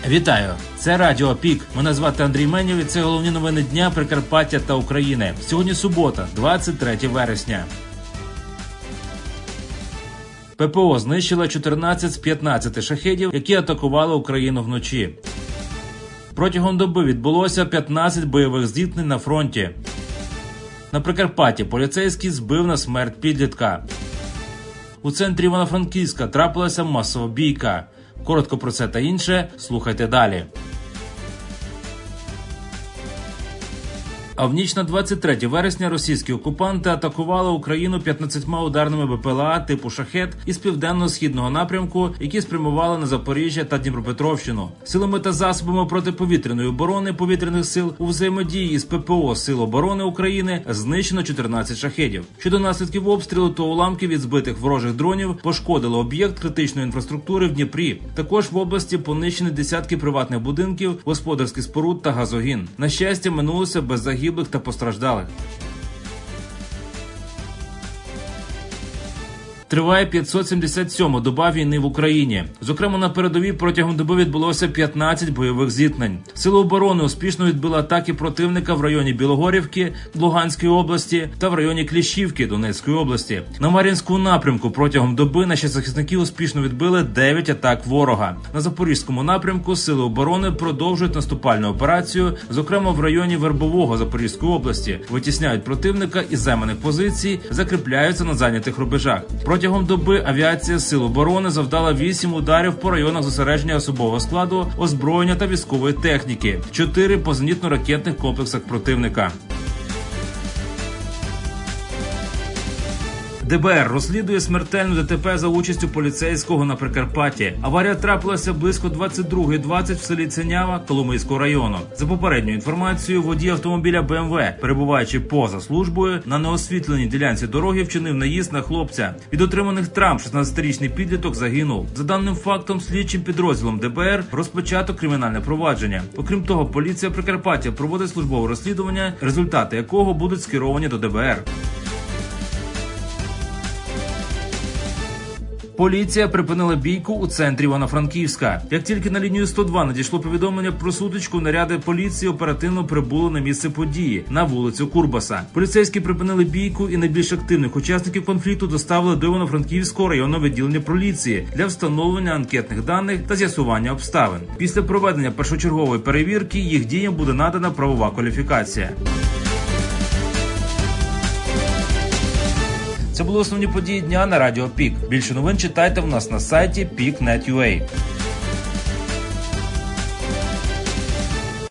Вітаю! Це Радіо Пік. Мене звати Андрій Менєв і це головні новини дня Прикарпаття та України. Сьогодні субота, 23 вересня. ППО знищила 14 з 15 шахедів, які атакували Україну вночі. Протягом доби відбулося 15 бойових зіткнень на фронті. На Прикарпатті поліцейський збив на смерть підлітка. У центрі Івано-Франківська трапилася масова бійка. Коротко про це та інше слухайте далі. А в ніч на 23 вересня російські окупанти атакували Україну 15 ударними БПЛА типу «Шахед» із південно-східного напрямку, які спрямували на Запоріжжя та Дніпропетровщину. Силами та засобами протиповітряної оборони повітряних сил у взаємодії із ППО Сил оборони України знищено 14 шахедів. Щодо наслідків обстрілу, то уламки від збитих ворожих дронів пошкодили об'єкт критичної інфраструктури в Дніпрі. Також в області понищені десятки приватних будинків, господарських споруд та газогін. На щастя, минулося без загиблих та постраждалих. Триває 577-ма доба війни в Україні. Зокрема, на передовій протягом доби відбулося 15 бойових зіткнень. Сили оборони успішно відбили атаки противника в районі Білогорівки, Луганської області та в районі Кліщівки, Донецької області. На Мар'їнському напрямку протягом доби наші захисники успішно відбили 9 атак ворога. На Запорізькому напрямку Сили оборони продовжують наступальну операцію, зокрема в районі Вербового Запорізької області. Витісняють противника із займаних позицій, закріпляються на зайнятих рубежах. Протягом доби авіація Сил оборони завдала 8 ударів по районах зосередження особового складу, озброєння та військової техніки, 4 по зенітно-ракетних комплексах противника. ДБР розслідує смертельну ДТП за участю поліцейського на Прикарпатті. Аварія трапилася близько 22:20 в селі Ценява Коломийського району. За попередньою інформацією, водій автомобіля БМВ, перебуваючи поза службою, на неосвітленій ділянці дороги вчинив наїзд на хлопця. Від отриманих травм 16-річний підліток загинув. За даним фактом, слідчим підрозділом ДБР розпочато кримінальне провадження. Окрім того, поліція Прикарпаття проводить службове розслідування, результати якого будуть скеровані до ДБР. Поліція припинила бійку у центрі Івано-Франківська. Як тільки на лінію 102 надійшло повідомлення про сутичку, наряди поліції оперативно прибули на місце події, на вулицю Курбаса. Поліцейські припинили бійку і найбільш активних учасників конфлікту доставили до Івано-Франківського районного відділення поліції для встановлення анкетних даних та з'ясування обставин. Після проведення першочергової перевірки їх діям буде надана правова кваліфікація. Це були основні події дня на Радіо Пік. Більше новин читайте в нас на сайті peak.net.ua.